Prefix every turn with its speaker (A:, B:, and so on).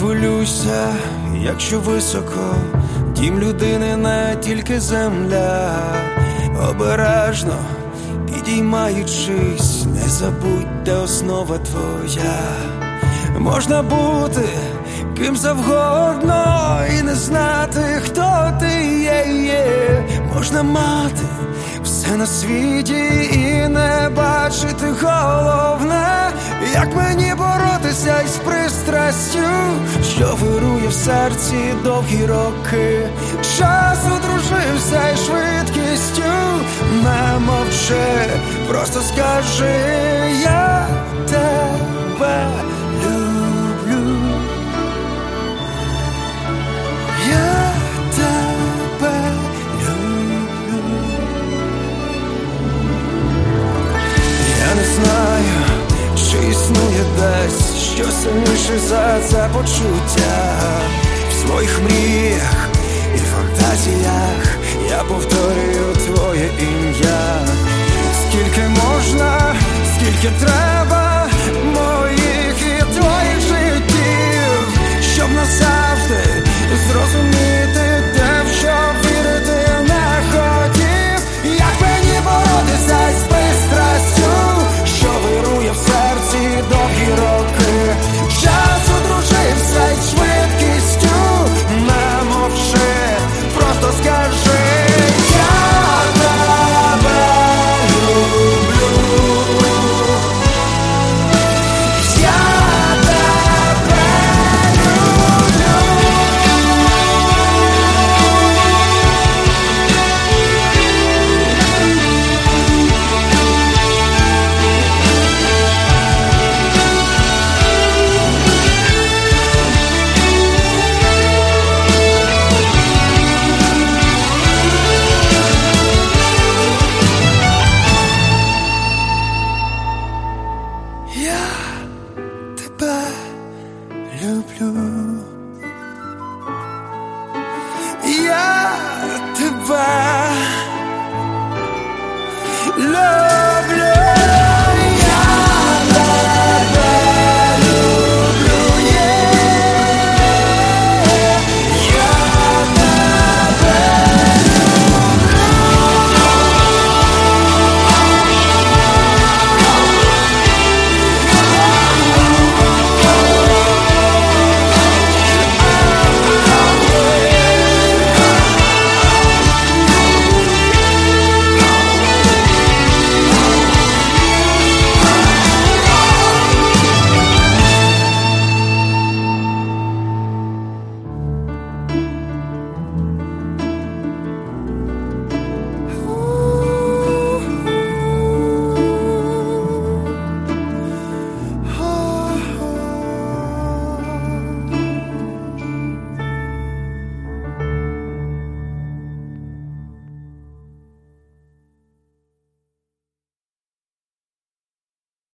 A: хвилюйся, якщо високо, дім людини не тільки земля. Обережно підіймаючись, не забудь, де основа твоя. Можна бути ким завгодно і не знати, хто ти є. Можна мати все на світі і не бачити головне, як мені боротися із пристрастю, що вирує в серці довгі роки. Час одружився із швидкістю. Не мовчи, просто скажи: я тебе люблю. Я тебе люблю. Я не знаю, чи існує десь що сильніше за це почуття. В своїх мріях і фантазіях я повторюю твоє ім'я. Скільки можна, скільки треба моїх і твоїх життів, щоб назавжди зрозуміти те, в що вірити не хотів. Як мені боротися з пристрастю, що вирує в серці довгі роки. Час одружився із швидкістю. Не мовчи, просто скажи: я тебе люблю. Я тебе люблю. Я тебе люблю.